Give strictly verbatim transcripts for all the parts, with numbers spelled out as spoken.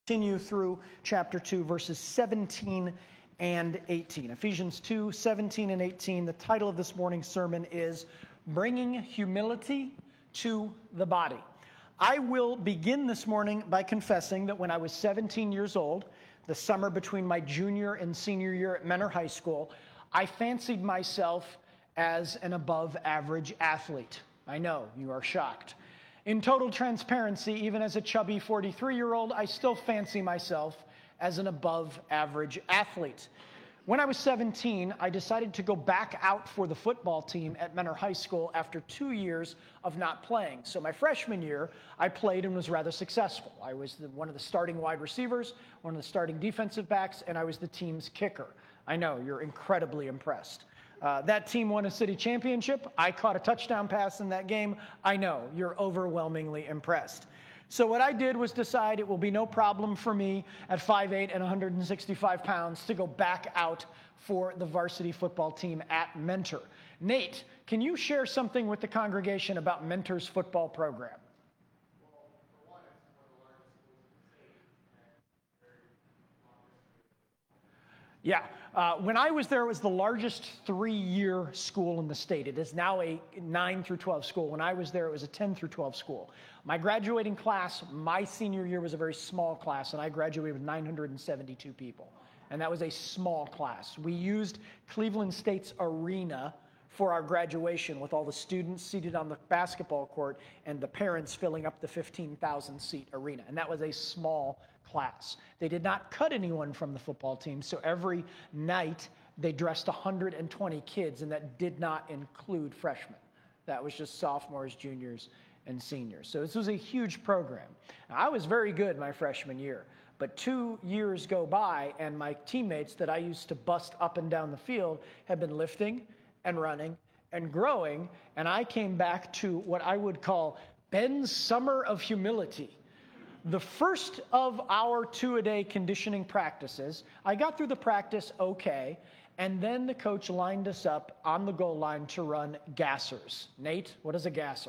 Continue through chapter two, verses seventeen and eighteen. Ephesians two, seventeen and eighteen. The title of this morning's sermon is Bringing Humility to the Body. I will begin this morning by confessing that when I was seventeen years old, the summer between my junior and senior year at Mentor High School, I fancied myself as an above-average athlete. I know, you are shocked. In total transparency, even as a chubby forty-three-year-old, I still fancy myself as an above-average athlete. When I was seventeen, I decided to go back out for the football team at Mentor High School after two years of not playing. So my freshman year, I played and was rather successful. I was the, one of the starting wide receivers, one of the starting defensive backs, and I was the team's kicker. I know, you're incredibly impressed. Uh, that team won a city championship. I caught a touchdown pass in that game. I know, you're overwhelmingly impressed. So what I did was decide it will be no problem for me at five eight and one hundred sixty-five pounds to go back out for the varsity football team at Mentor. Nate, can you share something with the congregation about Mentor's football program? Yeah, uh, when I was there, it was the largest three-year school in the state. It is now a nine through twelve school. When I was there, it was a ten through twelve school. My graduating class, my senior year, was a very small class, and I graduated with nine hundred seventy-two people. And that was a small class. We used Cleveland State's arena for our graduation with all the students seated on the basketball court and the parents filling up the fifteen thousand seat arena. And that was a small class. They did not cut anyone from the football team, so every night they dressed one hundred twenty kids, and that did not include freshmen. That was just sophomores, juniors, and seniors. So this was a huge program. Now, I was very good my freshman year, but two years go by, and my teammates that I used to bust up and down the field have been lifting and running and growing, and I came back to what I would call Ben's summer of humility. The first of our two-a-day conditioning practices, I got through the practice okay, and then the coach lined us up on the goal line to run gassers. Nate, what is a gasser?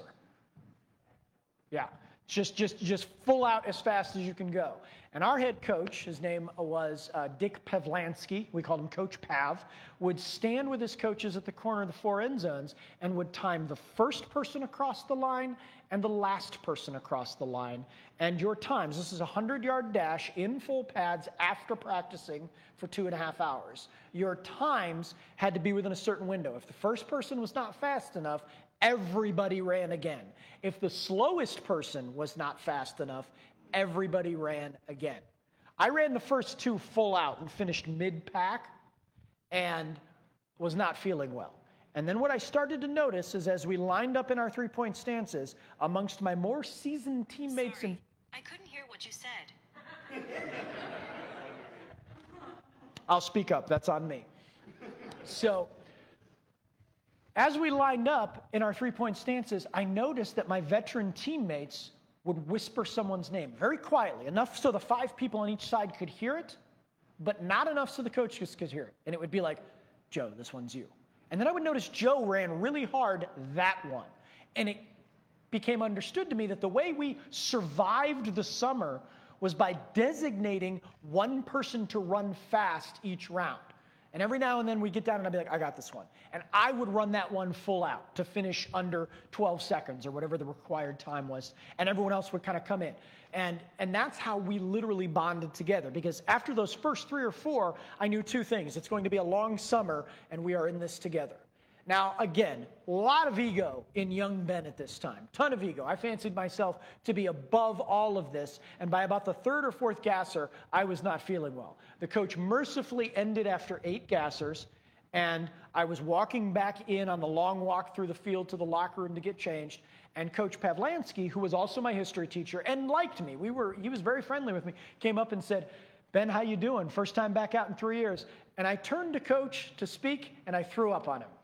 Yeah, just just just full out as fast as you can go. And our head coach, his name was uh, Dick Pavlansky, we called him Coach Pav, would stand with his coaches at the corner of the four end zones and would time the first person across the line and the last person across the line. And your times, this is a hundred-yard dash in full pads after practicing for two and a half hours. Your times had to be within a certain window. If the first person was not fast enough, everybody ran again. If the slowest person was not fast enough, everybody ran again. I ran the first two full out and finished mid-pack and was not feeling well. And then what I started to notice is as we lined up in our three-point stances, amongst my more seasoned teammates... Sorry, and I couldn't hear what you said. I'll speak up. That's on me. So as we lined up in our three-point stances, I noticed that my veteran teammates would whisper someone's name very quietly, enough so the five people on each side could hear it, but not enough so the coaches could hear it. And it would be like, Joe, this one's you. And then I would notice Joe ran really hard that one. And it became understood to me that the way we survived the summer was by designating one person to run fast each round. And every now and then we get down and I'd be like, I got this one. And I would run that one full out to finish under twelve seconds or whatever the required time was. And everyone else would kind of come in. And, and that's how we literally bonded together. Because after those first three or four, I knew two things. It's going to be a long summer and we are in this together. Now, again, a lot of ego in young Ben at this time. Ton of ego. I fancied myself to be above all of this. And by about the third or fourth gasser, I was not feeling well. The coach mercifully ended after eight gassers. And I was walking back in on the long walk through the field to the locker room to get changed. And Coach Pavlansky, who was also my history teacher and liked me, we were, he was very friendly with me, came up and said, Ben, how you doing? First time back out in three years. And I turned to Coach to speak, and I threw up on him.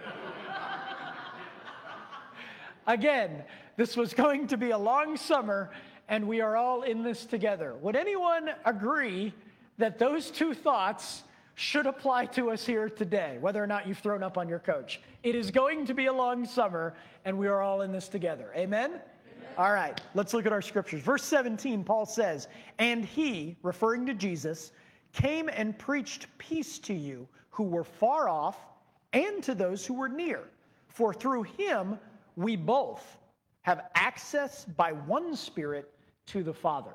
Again, this was going to be a long summer, and we are all in this together. Would anyone agree that those two thoughts should apply to us here today, whether or not you've thrown up on your coach? It is going to be a long summer, and we are all in this together. Amen? Amen. All right, let's look at our scriptures. Verse seventeen, Paul says, "And he," referring to Jesus, "came and preached peace to you who were far off and to those who were near. For through him we both have access by one Spirit to the Father."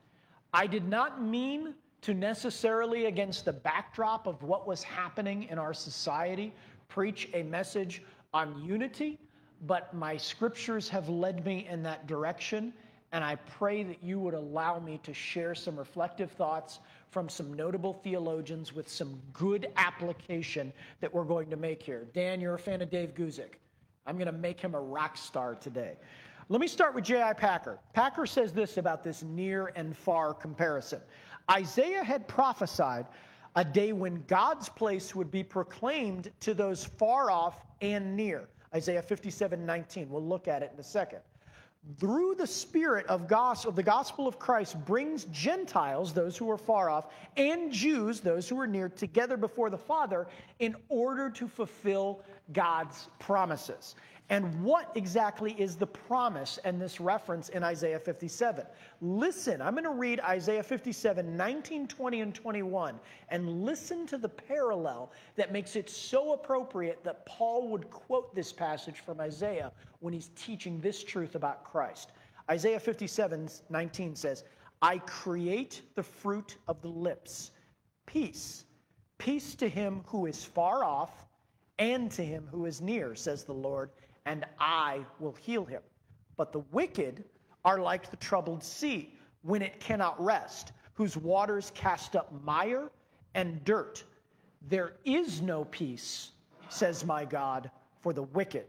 I did not mean to necessarily, against the backdrop of what was happening in our society, preach a message on unity, but my scriptures have led me in that direction, and I pray that you would allow me to share some reflective thoughts from some notable theologians with some good application that we're going to make here. Dan, you're a fan of Dave Guzik. I'm going to make him a rock star today. Let me start with J I Packer. Packer says this about this near and far comparison. Isaiah had prophesied a day when God's place would be proclaimed to those far off and near. Isaiah fifty-seven nineteen. We'll look at it in a second. Through the Spirit of, gospel, of the gospel of Christ brings Gentiles, those who are far off, and Jews, those who are near, together before the Father in order to fulfill God's promises. And what exactly is the promise and this reference in Isaiah fifty-seven? Listen, I'm going to read Isaiah fifty-seven, nineteen, twenty, and twenty-one, and listen to the parallel that makes it so appropriate that Paul would quote this passage from Isaiah when he's teaching this truth about Christ. Isaiah fifty-seven, nineteen says, "I create the fruit of the lips, peace, peace to him who is far off and to him who is near, says the Lord, and I will heal him. But the wicked are like the troubled sea when it cannot rest, whose waters cast up mire and dirt. There is no peace, says my God, for the wicked."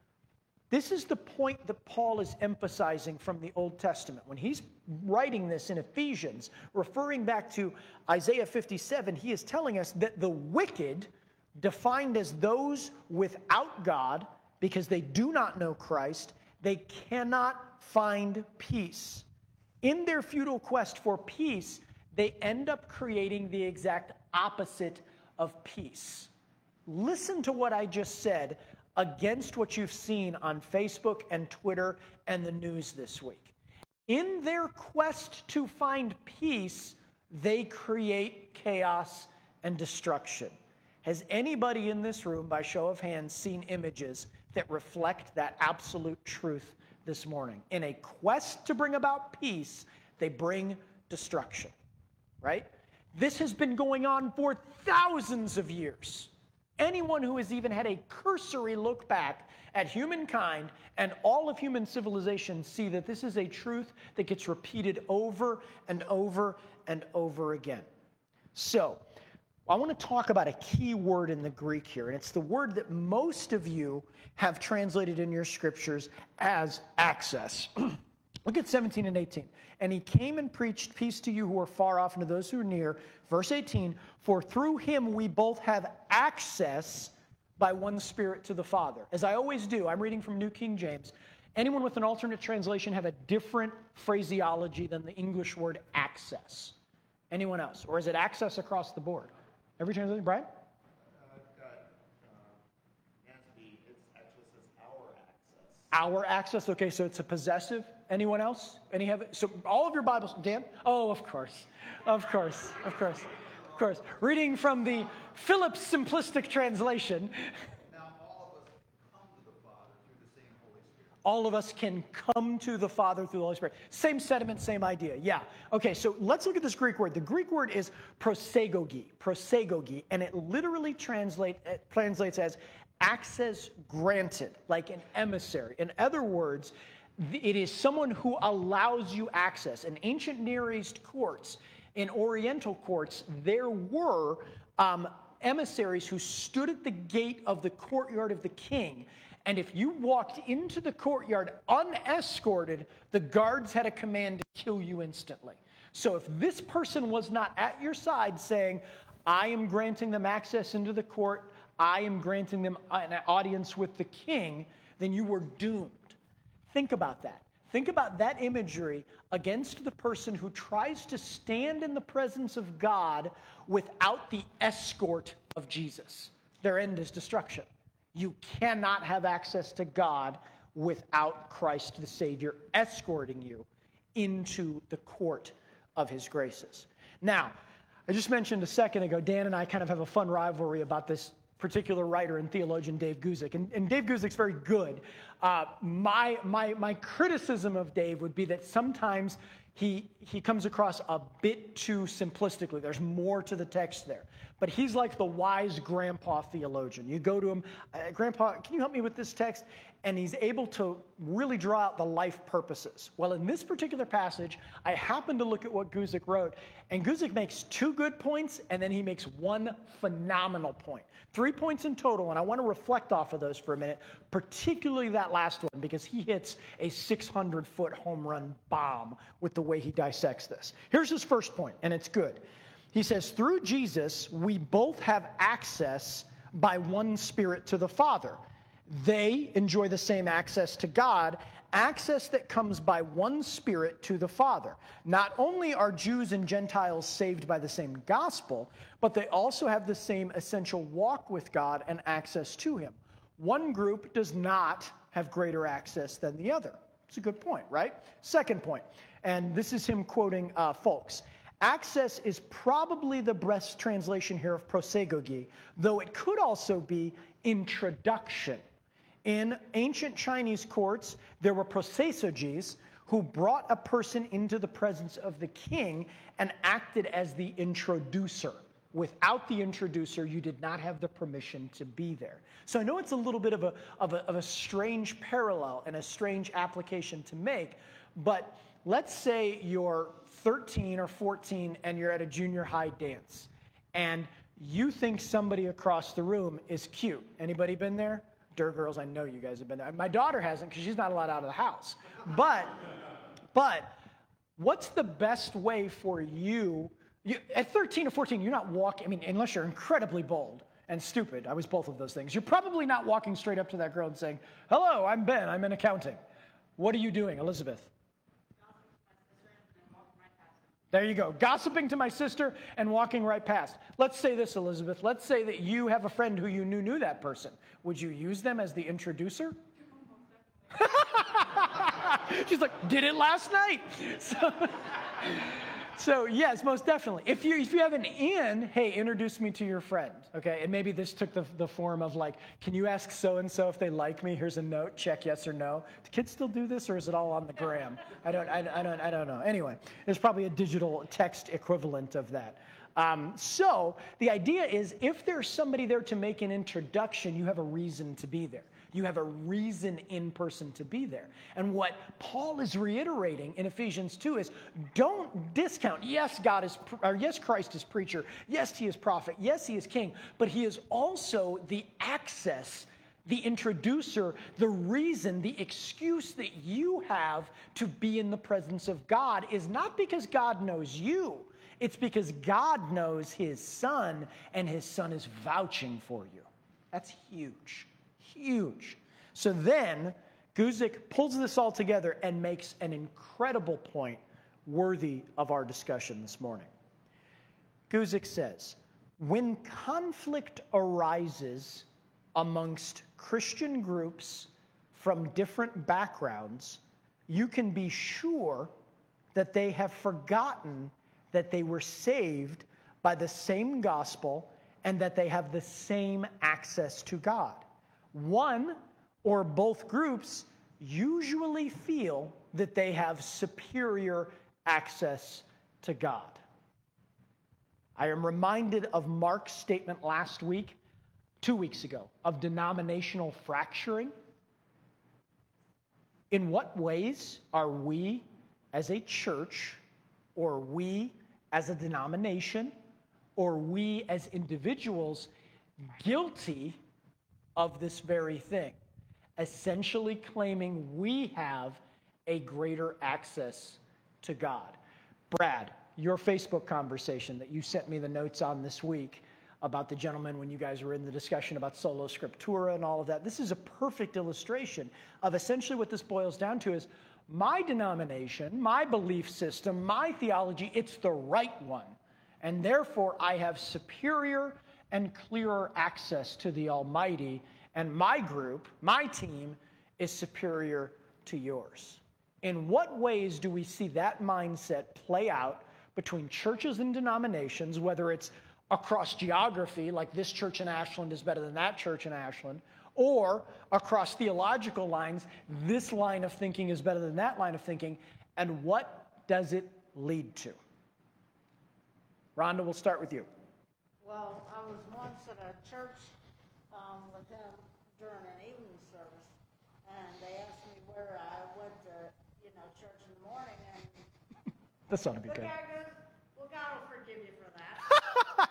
This is the point that Paul is emphasizing from the Old Testament. When he's writing this in Ephesians, referring back to Isaiah fifty-seven, he is telling us that the wicked, defined as those without God, because they do not know Christ, they cannot find peace. In their futile quest for peace, they end up creating the exact opposite of peace. Listen to what I just said against what you've seen on Facebook and Twitter and the news this week. In their quest to find peace, they create chaos and destruction. Has anybody in this room, by show of hands, seen images that reflect that absolute truth this morning? In a quest to bring about peace, they bring destruction, right? This has been going on for thousands of years. Anyone who has even had a cursory look back at humankind and all of human civilization see that this is a truth that gets repeated over and over and over again. So, I want to talk about a key word in the Greek here, and it's the word that most of you have translated in your scriptures as access. Look at seventeen and eighteen. "And he came and preached peace to you who are far off and to those who are near." Verse eighteen, "For through him we both have access by one Spirit to the Father." As I always do, I'm reading from New King James. Anyone with an alternate translation have a different phraseology than the English word access? Anyone else? Or is it access across the board? Every translation, Brian? Uh, I've got uh, Nancy, it actually says our access. Our access, okay, so it's a possessive. Anyone else? Any have it? So all of your Bibles, Dan? Oh, of course, of course, of course, of course. Reading from the Phillips Simplistic Translation. Now all of us come to the Father through the same Holy Spirit. All of us can come to the Father through the Holy Spirit. Same sentiment, same idea. Yeah. Okay, so let's look at this Greek word. The Greek word is prosegogi, prosegogi, and it literally translate, it translates as access granted, like an emissary. In other words, it is someone who allows you access. In ancient Near East courts, in Oriental courts, there were um, emissaries who stood at the gate of the courtyard of the king. And if you walked into the courtyard unescorted, the guards had a command to kill you instantly. So if this person was not at your side saying, "I am granting them access into the court, I am granting them an audience with the king," then you were doomed. Think about that. Think about that imagery against the person who tries to stand in the presence of God without the escort of Jesus. Their end is destruction. You cannot have access to God without Christ the Savior escorting you into the court of his graces. Now, I just mentioned a second ago, Dan and I kind of have a fun rivalry about this particular writer and theologian, Dave Guzik. And, and Dave Guzik's very good. Uh, my, my, my criticism of Dave would be that sometimes he, he comes across a bit too simplistically. There's more to the text there. But he's like the wise grandpa theologian. You go to him, uh, Grandpa, can you help me with this text? And he's able to really draw out the life purposes. Well, in this particular passage, I happened to look at what Guzik wrote, and Guzik makes two good points, and then he makes one phenomenal point. Three points in total, and I want to reflect off of those for a minute, particularly that last one, because he hits a six hundred foot home run bomb with the way he dissects this. Here's his first point, and it's good. He says, through Jesus, we both have access by one Spirit to the Father. They enjoy the same access to God, access that comes by one Spirit to the Father. Not only are Jews and Gentiles saved by the same gospel, but they also have the same essential walk with God and access to him. One group does not have greater access than the other. It's a good point, right? Second point, and this is him quoting uh, Folks. Access is probably the best translation here of prosegogy, though it could also be introduction. In ancient Chinese courts, there were prosesogis who brought a person into the presence of the king and acted as the introducer. Without the introducer, you did not have the permission to be there. So I know it's a little bit of a, of a, of a strange parallel and a strange application to make, but let's say you're thirteen or fourteen and you're at a junior high dance, and you think somebody across the room is cute. Anybody been there? Dirt girls, I know you guys have been there. My daughter hasn't because she's not allowed out of the house. But, but what's the best way for you, you, at thirteen or fourteen, you're not walking, I mean, unless you're incredibly bold and stupid. I was both of those things. You're probably not walking straight up to that girl and saying, hello, I'm Ben, I'm in accounting. What are you doing, Elizabeth? There you go. Gossiping to my sister and walking right past. Let's say this, Elizabeth. Let's say that you have a friend who you knew knew that person. Would you use them as the introducer? She's like, did it last night. So, so yes, most definitely. If you if you have an in, hey, introduce me to your friend. Okay, and maybe this took the, the form of like, can you ask so-and-so if they like me? Here's a note, check yes or no. Do kids still do this, or is it all on the gram? I don't, I, I don't, I don't know. Anyway, there's probably a digital text equivalent of that. Um, so the idea is if there's somebody there to make an introduction, you have a reason to be there. You have a reason in person to be there. And what Paul is reiterating in Ephesians two is don't discount. Yes, God is, or yes, Christ is preacher. Yes, he is prophet. Yes, he is king. But he is also the access, the introducer, the reason, the excuse that you have to be in the presence of God is not because God knows you. It's because God knows his son, and his son is vouching for you. That's huge. Huge. So then, Guzik pulls this all together and makes an incredible point worthy of our discussion this morning. Guzik says, when conflict arises amongst Christian groups from different backgrounds, you can be sure that they have forgotten that they were saved by the same gospel and that they have the same access to God. One or both groups usually feel that they have superior access to God. I am reminded of Mark's statement last week, two weeks ago, of denominational fracturing. In what ways are we as a church, or we as a denomination, or we as individuals guilty of this very thing, essentially claiming we have a greater access to God? Brad, your Facebook conversation that you sent me the notes on this week about the gentleman when you guys were in the discussion about sola scriptura and all of that, this is a perfect illustration of essentially what this boils down to is my denomination, my belief system, my theology, it's the right one. And therefore, I have superior and clearer access to the Almighty, and my group, my team, is superior to yours. In what ways do we see that mindset play out between churches and denominations, whether it's across geography, like this church in Ashland is better than that church in Ashland, or across theological lines, this line of thinking is better than that line of thinking, and what does it lead to? Rhonda, we'll start with you. Well, I was once at a church um, with him during an evening service, and they asked me where I went to, you know, church in the morning, and This ought to be the good. guy goes, well, God will forgive you for that.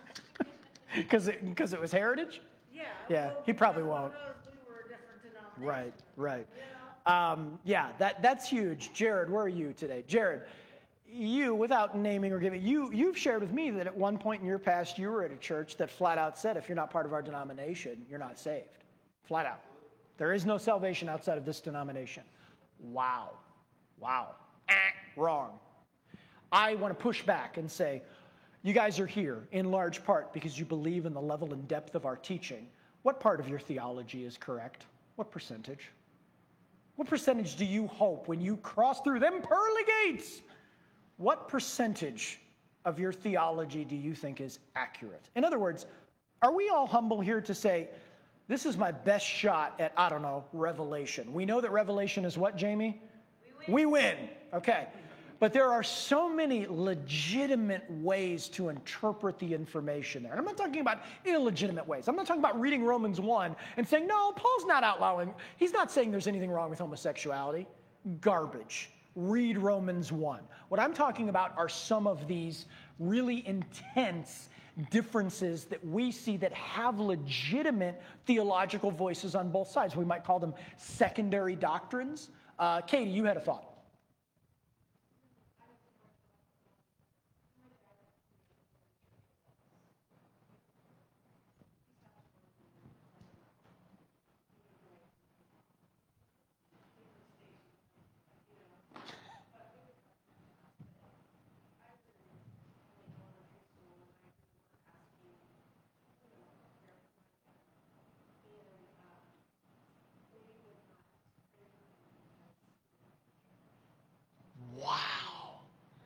Because it, because it was heritage? Yeah. Yeah, well, he probably because won't. we were a different denomination. Right, right. You know? Um, yeah, that, that's huge. Jared, where are you today? Jared, you, without naming or giving, you, you've shared with me that at one point in your past, you were at a church that flat out said, if you're not part of our denomination, you're not saved. Flat out. There is no salvation outside of this denomination. Wow. Wow. Eh, wrong. I want to push back and say, you guys are here in large part because you believe in the level and depth of our teaching. What part of your theology is correct? What percentage? What percentage do you hope when you cross through them pearly gates? What percentage of your theology do you think is accurate? In other words, are we all humble here to say, this is my best shot at, I don't know, revelation? We know that revelation is what, Jamie? We win. We win. Okay. But there are so many legitimate ways to interpret the information there. And I'm not talking about illegitimate ways. I'm not talking about reading Romans one and saying, no, Paul's not outlawing. He's not saying there's anything wrong with homosexuality. Garbage. Read Romans one. What I'm talking about are some of these really intense differences that we see that have legitimate theological voices on both sides. We might call them secondary doctrines. Uh, Katie, you had a thought. Wow.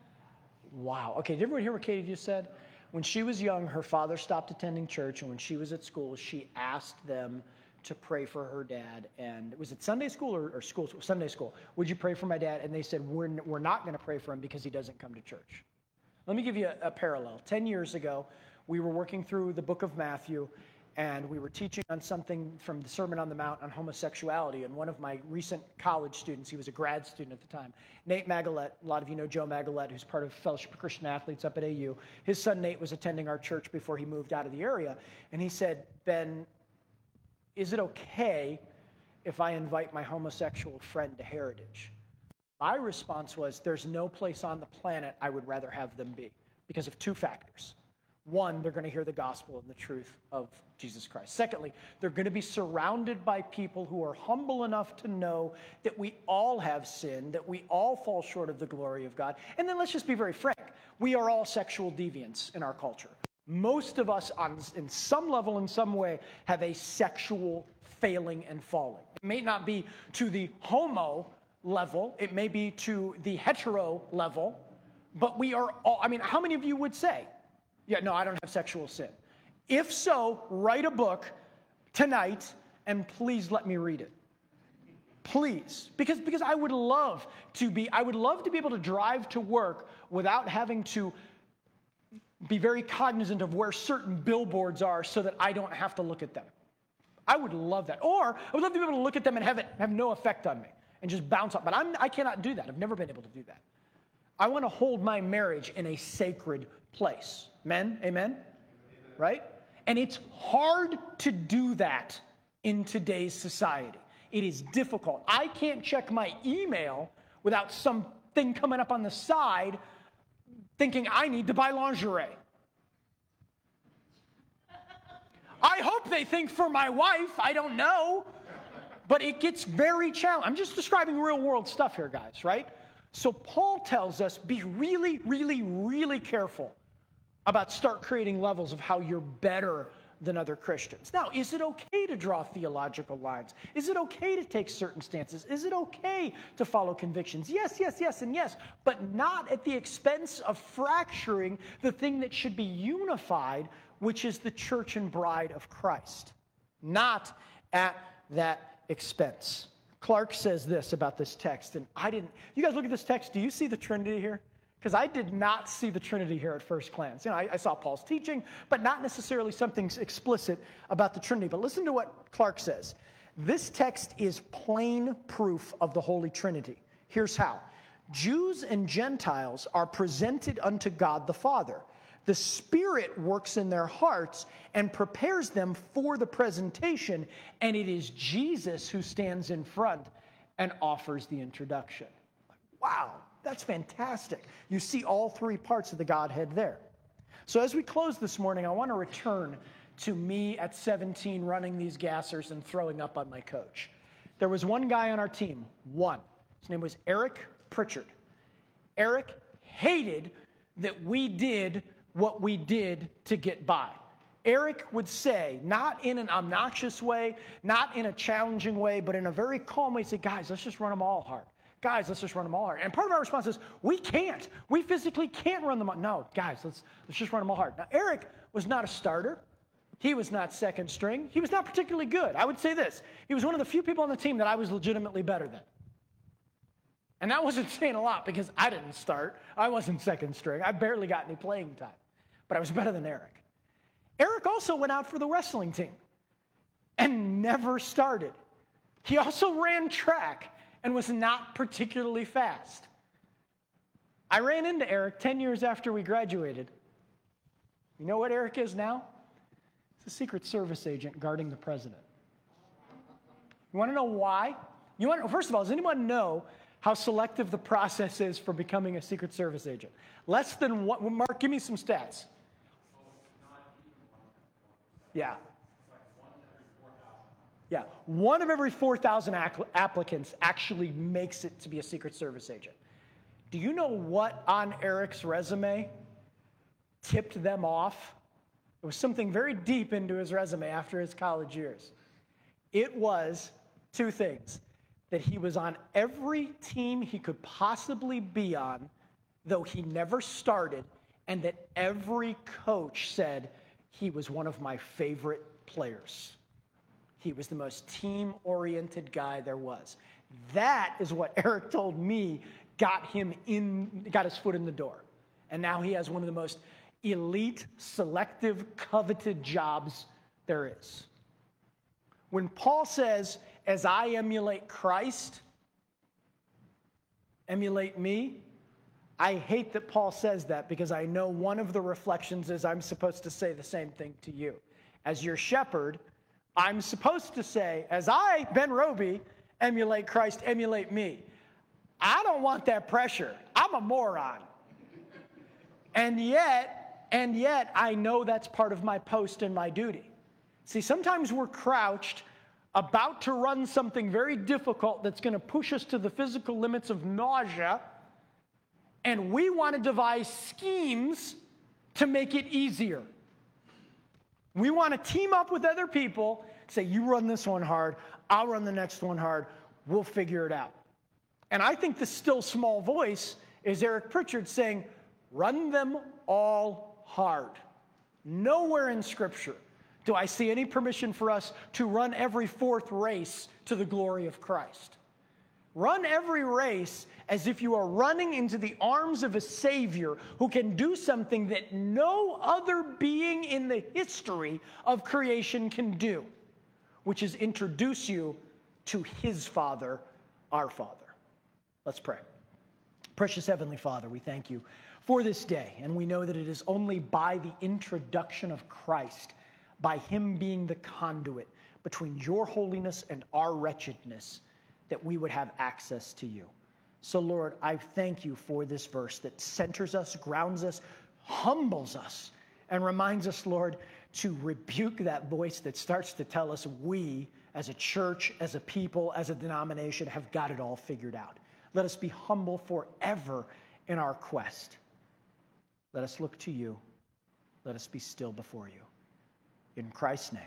Wow. Okay, did everyone hear what Katie just said? When she was young, her father stopped attending church, and when she was at school, she asked them to pray for her dad. And was it Sunday school or, or school? Sunday school. Would you pray for my dad? And they said, we're, we're not going to pray for him because he doesn't come to church. Let me give you a, a parallel. Ten years ago, we were working through the book of Matthew, and we were teaching on something from the Sermon on the Mount on homosexuality. And one of my recent college students, he was a grad student at the time, Nate Magalet, a lot of you know Joe Magalet, who's part of Fellowship of Christian Athletes up at A U. His son Nate was attending our church before he moved out of the area. And he said, Ben, is it okay if I invite my homosexual friend to Heritage? My response was, there's no place on the planet I would rather have them be because of two factors. One, they're going to hear the gospel and the truth of Jesus Christ. Secondly, they're going to be surrounded by people who are humble enough to know that we all have sinned, that we all fall short of the glory of God. And then let's just be very frank. We are all sexual deviants in our culture. Most of us, on, in some level, in some way, have a sexual failing and falling. It may not be to the homo level. It may be to the hetero level. But we are all, I mean, how many of you would say, yeah, no, I don't have sexual sin? If so, write a book tonight and please let me read it. Please. Because, because I would love to be, I would love to be able to drive to work without having to be very cognizant of where certain billboards are so that I don't have to look at them. I would love that. Or I would love to be able to look at them and have it have no effect on me and just bounce off. But I'm, I cannot do that. I've never been able to do that. I want to hold my marriage in a sacred place. Men, amen? Right? And it's hard to do that in today's society. It is difficult. I can't check my email without something coming up on the side thinking I need to buy lingerie. I hope they think for my wife. I don't know. But it gets very challenging. I'm just describing real world stuff here, guys, right? So Paul tells us, be really, really, really careful about start creating levels of how you're better than other Christians. Now, is it okay to draw theological lines? Is it okay to take certain stances? Is it okay to follow convictions? Yes, yes, yes, and yes, but not at the expense of fracturing the thing that should be unified, which is the church and bride of Christ. Not at that expense. Clark says this about this text, and I didn't, you guys look at this text, do you see the Trinity here? Because I did not see the Trinity here at first glance. You know, I, I saw Paul's teaching, but not necessarily something explicit about the Trinity. But listen to what Clark says. This text is plain proof of the Holy Trinity. Here's how. Jews and Gentiles are presented unto God the Father. The Spirit works in their hearts and prepares them for the presentation, and it is Jesus who stands in front and offers the introduction. Wow. That's fantastic. You see all three parts of the Godhead there. So as we close this morning, I want to return to me at seventeen running these gassers and throwing up on my coach. There was one guy on our team, one. His name was Eric Pritchard. Eric hated that we did what we did to get by. Eric would say, not in an obnoxious way, not in a challenging way, but in a very calm way, he'd say, guys, let's just run them all hard. Guys, let's just run them all hard. And part of our response is, we can't. We physically can't run them all. No, guys, let's, let's just run them all hard. Now, Eric was not a starter. He was not second string. He was not particularly good. I would say this. He was one of the few people on the team that I was legitimately better than. And that wasn't saying a lot because I didn't start. I wasn't second string. I barely got any playing time. But I was better than Eric. Eric also went out for the wrestling team and never started. He also ran track and was not particularly fast. I ran into Eric ten years after we graduated. You know what Eric is now? He's a Secret Service agent guarding the president. You want to know why? You want to, first of all, does anyone know how selective the process is for becoming a Secret Service agent? Less than one. Mark, give me some stats. Yeah. Yeah, one of every four thousand applicants actually makes it to be a Secret Service agent. Do you know what on Eric's resume tipped them off? It was something very deep into his resume after his college years. It was two things, that he was on every team he could possibly be on, though he never started, and that every coach said he was one of my favorite players. He was the most team-oriented guy there was. That is what Eric told me got him in, got his foot in the door. And now he has one of the most elite, selective, coveted jobs there is. When Paul says, as I emulate Christ, emulate me, I hate that Paul says that because I know one of the reflections is I'm supposed to say the same thing to you. As your shepherd, I'm supposed to say, as I, Ben Roby, emulate Christ, emulate me. I don't want that pressure. I'm a moron. And yet, and yet, I know that's part of my post and my duty. See, sometimes we're crouched, about to run something very difficult that's going to push us to the physical limits of nausea, and we want to devise schemes to make it easier. We want to team up with other people, say, you run this one hard, I'll run the next one hard, we'll figure it out. And I think the still small voice is Eric Pritchard saying, run them all hard. Nowhere in Scripture do I see any permission for us to run every fourth race to the glory of Christ. Run every race as if you are running into the arms of a Savior who can do something that no other being in the history of creation can do, which is introduce you to His Father, our Father. Let's pray. Precious Heavenly Father, we thank you for this day, and we know that it is only by the introduction of Christ, by Him being the conduit between your holiness and our wretchedness, that we would have access to you. So, Lord, I thank you for this verse that centers us, grounds us, humbles us, and reminds us, Lord, to rebuke that voice that starts to tell us we, as a church, as a people, as a denomination, have got it all figured out. Let us be humble forever in our quest. Let us look to you. Let us be still before you. In Christ's name.